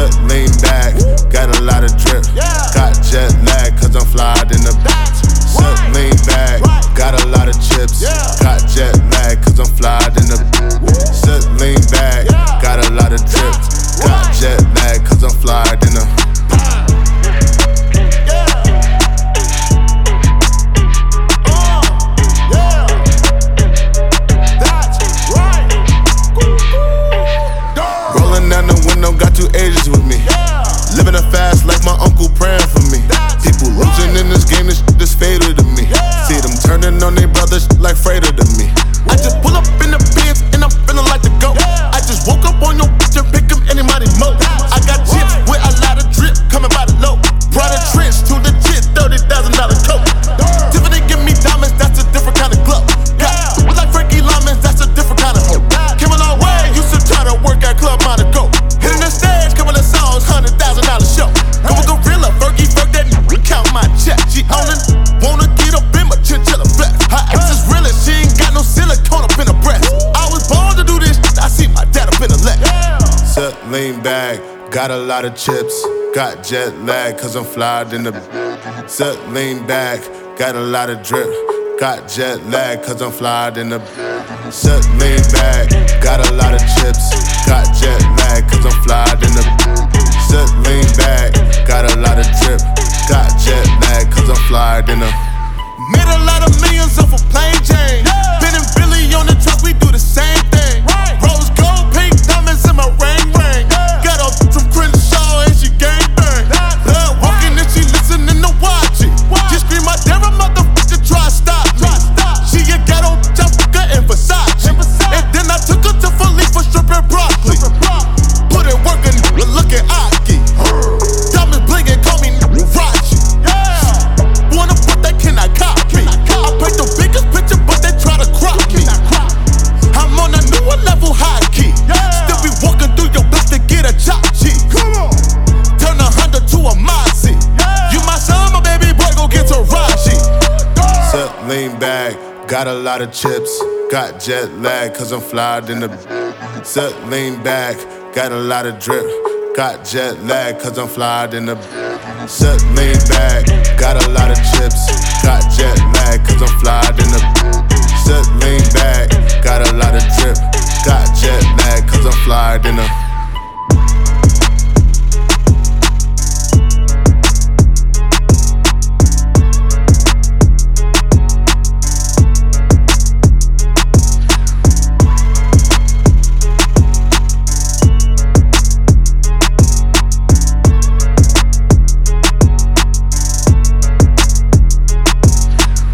Sit, lean back, got a lot of drip. Got jet lag, cause I'm flyed in the. Sit, lean back, got a lot of chips. Got jet lag, cause I'm flyed in the. Sit, lean back, got a lot of drip. Got jet lag, cause I'm flyed in the. Got 2 Asians with me. Living a fast life, my uncle praying for me. People losing in this game, this shit is fatal to me. See them turning on their brothers like Frater to me. I just pull up in the Benz and I'm feeling like the GOAT. I just woke up on your bitch and pick him any money mo. I got chips with a lot of drip coming by the low. Prada trench to the chit, $30,000 coat. Tiffany give me diamonds, that's a different kind of glow. Yeah, like Frankie Lyman's, that's a different kind of hoe. Came a long way, used to try to work at Club Monaco. Hitting the stage, couple of songs, $100,000 show. Go a gorilla, Fergie, that count my check. She ownin', wanna get up in my chinchilla flex. Her ex is realin', she ain't got no silicone up in her breast. I was born to do this, I see my dad up in the leg. Sit, lean back, got a lot of chips. Got jet lag, cause I'm flyed in the. Sit, lean back, got a lot of drip. Got jet lag, cause I'm flyed in the. Sit, lean back, got a lot of chips. Got jet lag, cause I'm flyed in the. Sit, lean back, got a lot of drip. Got jet lag, cause I'm flyed in the. Made a lot of millions off a plain Jane. Ben and Billy on the truck, we do the same thing. Rose gold, pink diamonds in my ring. Got up from Crenshaw and she gang bang. Blood walking and she listening to watch it. Just scream my damn motherfucker, try to stop me. She a ghetto jumper in Versace. And then I took her to Philly for stripping broccoli. Put in work and look at Aki. Diamonds blinking, call me Rachi. Wanna put that, can I copy? I paint the biggest picture, but they try to crop me. I'm on a newer level, high key. Still be walking through your block to get a chop cheese. Turn a Honda to a Moxie. You my son, my baby boy, go get to Raji. Sit, lean back, got a lot of chips. Got jet lag, cause I'm flyed in the. Sit, lean back, got a lot of drip. Got jet lag, cause I'm flyed in the. Sit, lean back, got a lot of chips. Got jet lag, cause I'm flyed in the. Sit, lean back, got a lot of drip. Got jet lag, cause I'm flyed in the.